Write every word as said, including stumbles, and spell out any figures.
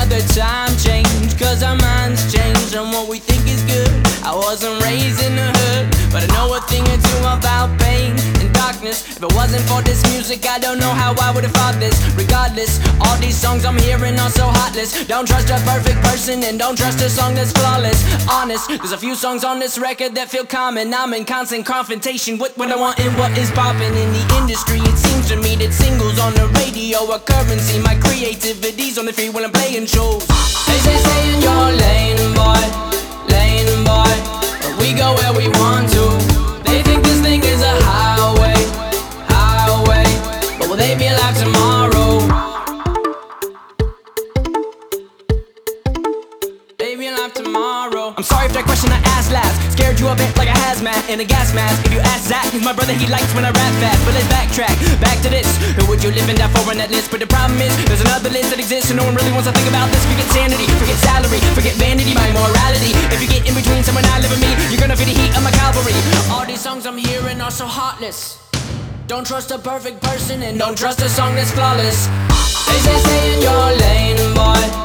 another time change, cause our minds change on what we think is good. I wasn't raised in the hood, but I know a thing or two about pain and darkness. If it wasn't for this music, I don't know how I would've thought this. Regardless, all these songs I'm hearing are so heartless. Don't trust a perfect person and don't trust a song that's flawless. Honest, there's a few songs on this record that feel common. I'm in constant confrontation with what I want and what is popping in the industry. It seems to me that singles on the radio are currency. My creativity's on the free when I'm playing shows. They say stay in your lane, boy, lane, boy, but we go where we want to. They think this thing is a highway, highway, but will they be alive tomorrow? Baby, alive tomorrow. I'm sorry if that question I asked last scared you a bit like a hazmat in a gas mask. If you ask Zach, he's my brother, he likes when I rap fast. But let's backtrack, back to this. Who would you live and die for on that list? But the problem is, there's another list that exists and no one really wants to think about this. Forget sanity, forget salary, forget vanity, my morality. If you get in between someone I live and me, you're gonna feel the heat of my cavalry. All these songs I'm hearing are so heartless. Don't trust a perfect person and don't trust a song that's flawless. They say stay in your lane, boy,